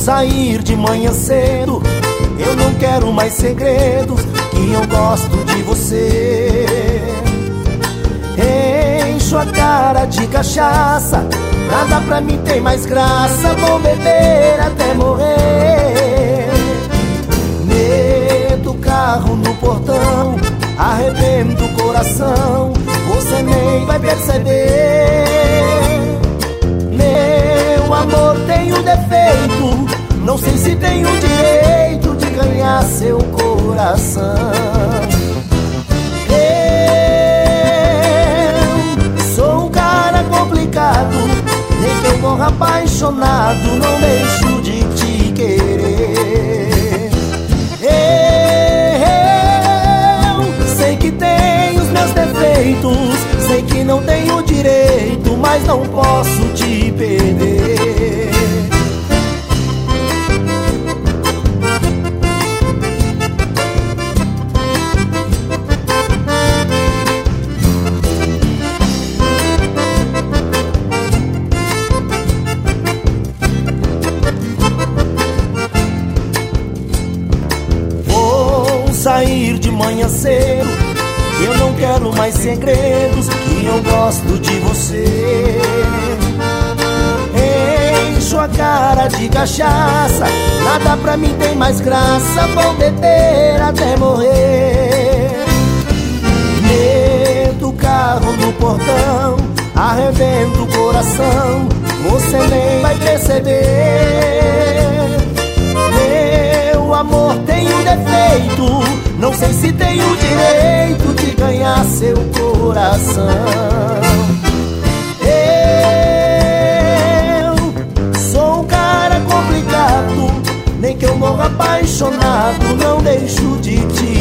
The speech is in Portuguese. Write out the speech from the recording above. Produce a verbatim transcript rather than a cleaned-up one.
sair de manhã cedo, eu não quero mais segredos, que eu gosto de você. Encho a cara de cachaça, nada pra mim tem mais graça, vou beber até morrer. Meto o carro no portão, arrebento o coração, você nem vai perceber. Meu amor tem um defeito, não sei se tenho o direito de ganhar seu coração. Eu sou um cara complicado, nem que eu morra apaixonado, não deixo de te querer. Eu sei que tenho os meus defeitos, sei que não tenho direito, mas não posso te perder. Sair de manhã cedo, eu não quero mais segredos, que eu gosto de você. Encho a cara de cachaça, nada pra mim tem mais graça, vou beber até morrer. Meto o carro no portão, arrebento o coração, você nem vai perceber. Meu amor tem um defeito, não sei se tenho o direito de ganhar seu coração. Eu sou um cara complicado, nem que eu morra apaixonado, não deixo de te